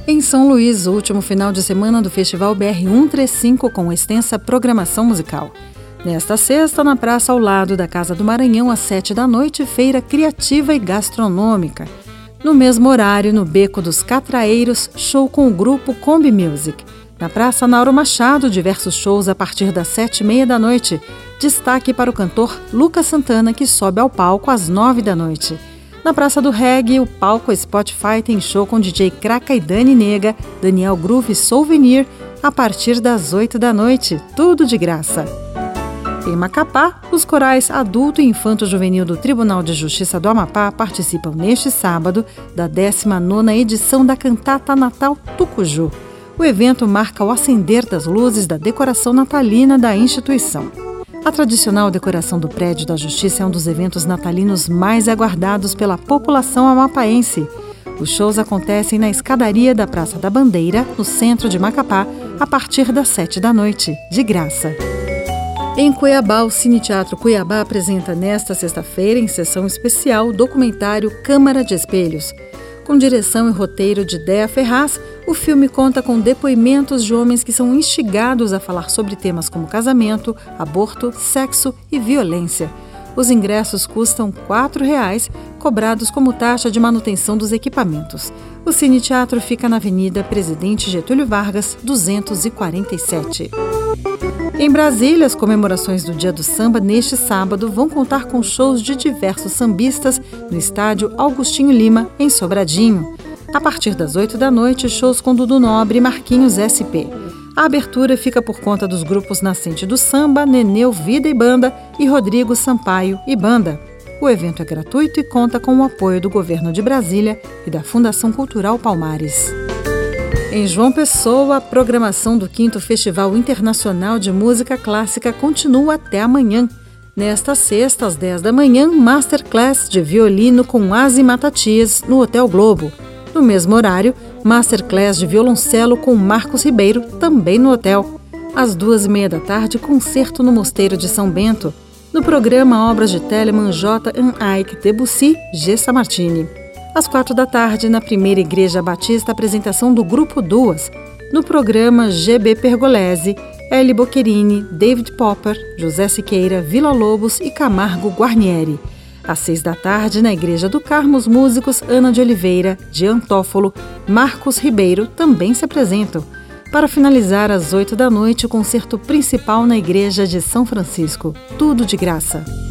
Em São Luís, o último final de semana do Festival BR 135 com extensa programação musical. Nesta sexta, na praça ao lado da Casa do Maranhão, às 19h, feira criativa e gastronômica. No mesmo horário, no Beco dos Catraeiros, show com o grupo Kombi Music. Na Praça Nauro Machado, diversos shows a partir das 19h30. Destaque para o cantor Lucas Santana, que sobe ao palco às 21h. Na Praça do Reggae, o palco Spotify tem show com DJ Kraka e Dani Nega, Daniel Groove e Souvenir, a partir das 20h. Tudo de graça. Em Macapá, os corais Adulto e Infanto Juvenil do Tribunal de Justiça do Amapá participam neste sábado da 19ª edição da Cantata Natal Tucuju. O evento marca o acender das luzes da decoração natalina da instituição. A tradicional decoração do prédio da Justiça é um dos eventos natalinos mais aguardados pela população amapaense. Os shows acontecem na escadaria da Praça da Bandeira, no centro de Macapá, a partir das 19h, de graça. Em Cuiabá, o Cine Teatro Cuiabá apresenta nesta sexta-feira, em sessão especial, o documentário Câmara de Espelhos. Com direção e roteiro de Déa Ferraz, o filme conta com depoimentos de homens que são instigados a falar sobre temas como casamento, aborto, sexo e violência. Os ingressos custam R$ 4,00, cobrados como taxa de manutenção dos equipamentos. O Cine Teatro fica na Avenida Presidente Getúlio Vargas, 247. Em Brasília, as comemorações do Dia do Samba neste sábado vão contar com shows de diversos sambistas no estádio Augustinho Lima, em Sobradinho. A partir das 20h, shows com Dudu Nobre e Marquinhos SP. A abertura fica por conta dos grupos Nascente do Samba, Neneu Vida e Banda e Rodrigo Sampaio e Banda. O evento é gratuito e conta com o apoio do Governo de Brasília e da Fundação Cultural Palmares. Em João Pessoa, a programação do 5º Festival Internacional de Música Clássica continua até amanhã. Nesta sexta, às 10h, Masterclass de violino com Asi Matatias no Hotel Globo. No mesmo horário, Masterclass de violoncelo com Marcos Ribeiro, também no hotel. Às 2h30, concerto no Mosteiro de São Bento. No programa, obras de Telemann, J. Eike, Debussy, G. Sammartini. Às 4h, na Primeira Igreja Batista, apresentação do Grupo Duas. No programa, GB Pergolesi, Eli Boccherini, David Popper, José Siqueira, Vila Lobos e Camargo Guarnieri. Às 6h, na Igreja do Carmo, os músicos Ana de Oliveira, Jean Toffolo, Marcos Ribeiro também se apresentam. Para finalizar, às 20h, o concerto principal na Igreja de São Francisco. Tudo de graça.